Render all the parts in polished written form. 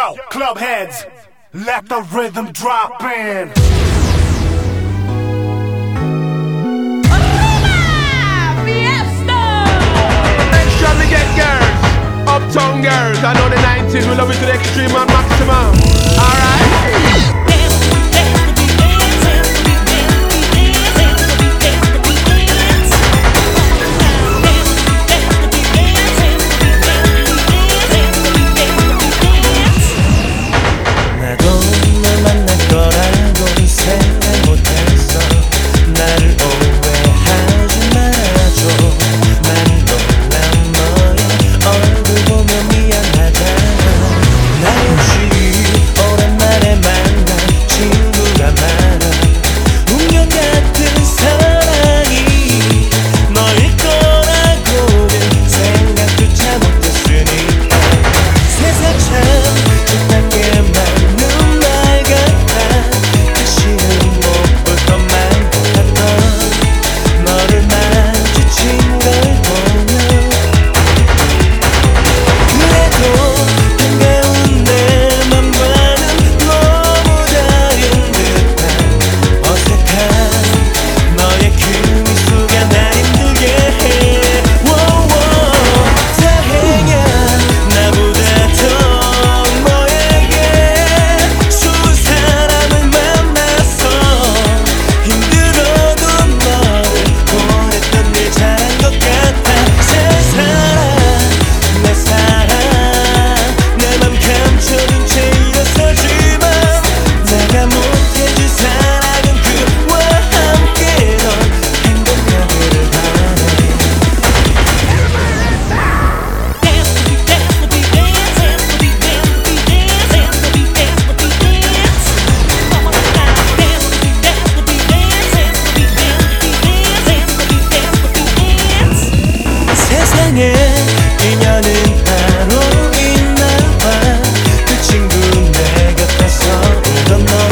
Yo, club heads, let the rhythm drop in. Extravagant girls, uptown girls, I know the 90s, we love it to the extreme and maximum. Alright? 인연은 따로 있나봐. 그 친구 내 곁에서 울던 너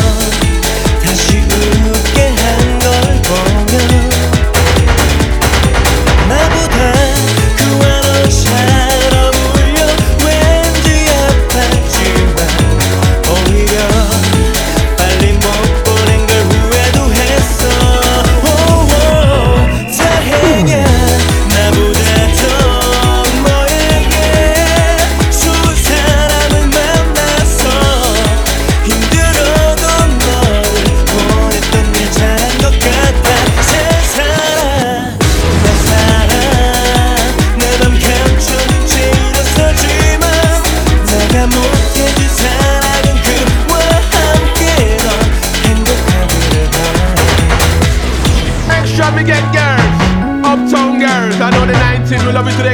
다시 웃게 한 걸 보면 나보다 그와 너 잘 어울려. 왠지 아팠지만 오히려 빨리 못 보낸 걸 후회도 했어. 다행이야 나보다 extravagant girls, uptown girls, I know the 90s, we love it to the